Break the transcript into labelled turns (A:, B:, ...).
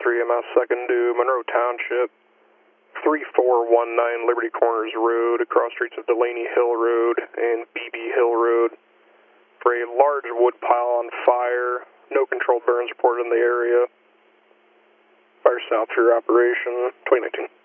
A: EMS 2nd to Monroe Township, 3419 Liberty Corners Road, across streets of Delaney Hill Road and BB Hill Road, for a large wood pile on fire. No controlled burns reported in the area. Fire south for your operation, 2019.